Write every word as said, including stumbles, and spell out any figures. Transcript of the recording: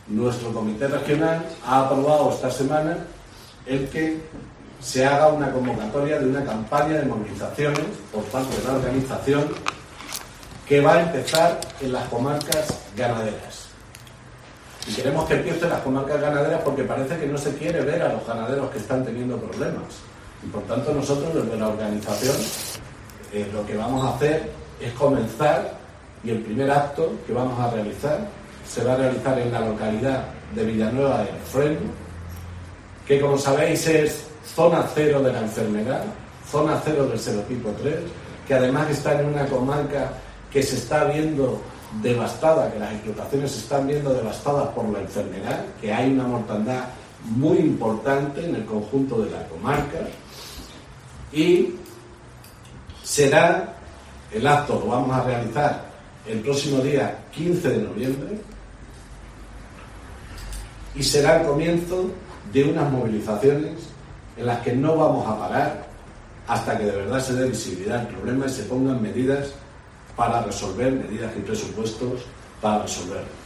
nuestro comité regional ha aprobado esta semana el que se haga una convocatoria de una campaña de movilizaciones por parte de la organización que va a empezar en las comarcas ganaderas. Y queremos que empiece en las comarcas ganaderas porque parece que no se quiere ver a los ganaderos que están teniendo problemas. Y por tanto nosotros desde la organización eh, lo que vamos a hacer es comenzar, y el primer acto que vamos a realizar se va a realizar en la localidad de Villanueva del Freno, que como sabéis es zona cero de la enfermedad, zona cero del serotipo tres, que además está en una comarca que se está viendo devastada, que las explotaciones se están viendo devastadas por la enfermedad, que hay una mortandad muy importante en el conjunto de la comarca, y será el acto, lo vamos a realizar el próximo día quince de noviembre, y será el comienzo de unas movilizaciones en las que no vamos a parar hasta que de verdad se dé visibilidad al problema y se pongan medidas para resolver, medidas y presupuestos para resolverlo.